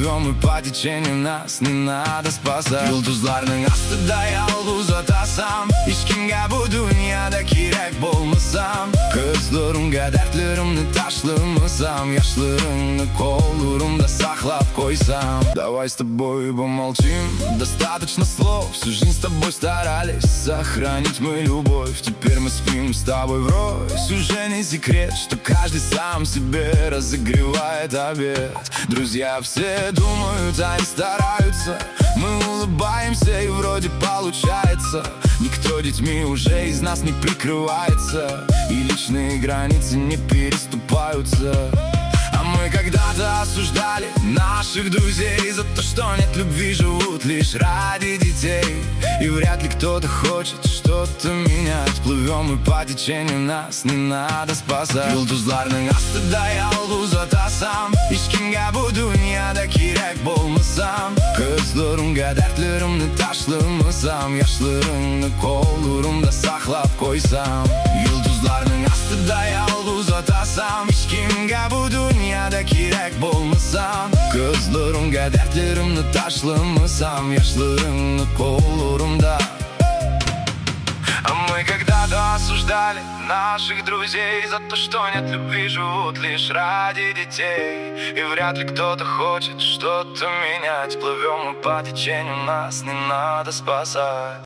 плывем мы по tечению, нас не надо спасать. Yıldızların aslında yalnız atasam, hiç kimge bu dünyada kirek bulmasam. Kızlarımga dertlerimni taşlamasam, yaşlarımni kollarımda saklap koysam. Давай с тобой помолчим, достаточно слов. Всю жизнь с тобой старались сохранить мы любовь. Теперь мы спим с тобой врозь. Уже не секрет, что каждый сам себе разогревает обед. Друзья все думают, они стараются. Мы улыбаемся и вроде получается. Никто детьми уже из нас не прикрывается, и личные границы не переступаются. А мы когда-то осуждали наших друзей за то, что нет любви, живут лишь ради детей. И вряд ли кто-то хочет что-то менять. Плывем мы по tечению, нас не надо спасать. Yıldızların aslında yalnız atasam, hiç kimge bu dünyada kirek bulmasam. Kızlarımga dertlerimni taşlamasam, yaşlarımni kollarımda saklap koysam. Yıldızların aslında yalnız atasam, hiç kimge bu dünyada kirek bulmasam. Kızlarımga dertlerimni taşlamasam, yaşlarımni kollarımda. А мы когда-то осуждали наших друзей за то, что нет любви, живут лишь ради детей. И вряд ли кто-то хочет что-то менять. Плывем мы по течению, нас не надо спасать.